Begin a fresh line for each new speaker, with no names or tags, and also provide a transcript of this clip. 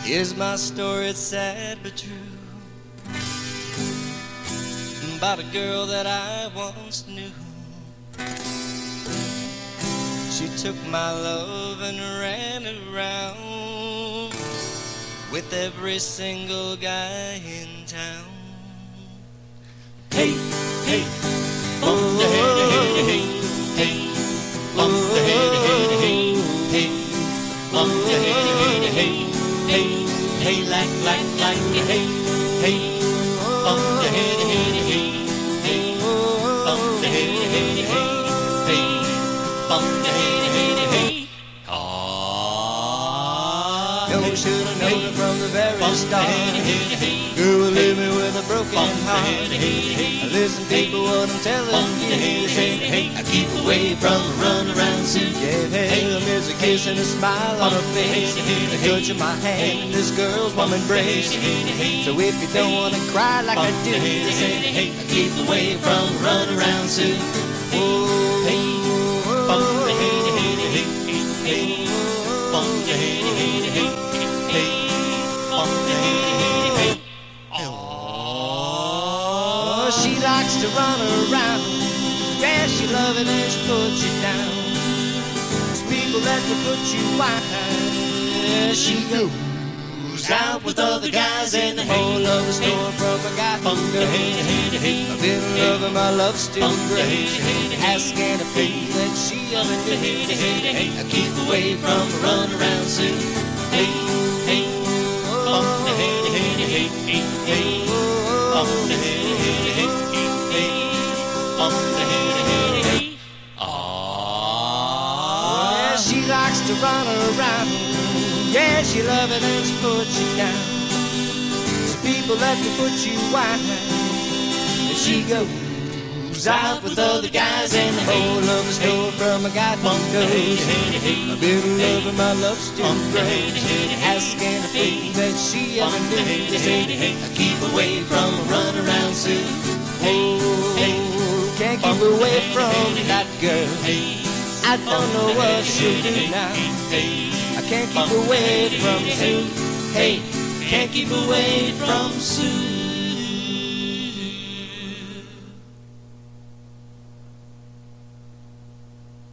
Here's my story, it's sad but true, about a girl that I once knew. She took my love and ran around with every single guy in town.
Hey, hey, bum the hey, hey, hey, hey, bum the hey, hey, hey, hey, bum the hey, hey, hey, hey, hey, like, hey, hey, bum the hey, hey, hey, hey, bum the hey, hey, hey, hey, bum the hey, hey, hey.
Ah, you should've known it from the very start. Girl, we're living with a broken heart. Listen, people, what I'm telling you. They say, keep away from a runaround Sue. Yeah, hey, there's a kiss and a smile on her face, the touch of my hand in this girl's warm embrace. So if you don't wanna cry like I do, they say, keep away from a runaround Sue. Oh, hey, bum the hey, hey, hey, hey, bum the hey, hey, hey, hey, bum the hey, hey, hey. Oh, she likes to run around. Yeah, she loves it and she puts you down. Those people that will put you out. She goes out with other guys and the whole love is torn from a guy who knows I've been loving my love still grows. Asking a thing that she ever knew. Keep away from a runaround Sue. Hey, hey, bum the hey, hey, hey, hey, hey, bum the hey, hey, hey, hey, bum the hey, hey, hey. Ah, she likes to run around. Yeah, she loves it and she puts you down. So people let me put you out. And she goes out with other guys and the whole love is stolen from a guy who knows I've been loving my love still grows. Asking a thing that she ever knew. They say, keep away from a runaround Sue. Oh, can't keep away from that girl. I don't know what she'll do now. I can't keep away from Sue. Hey, can't keep away from Sue.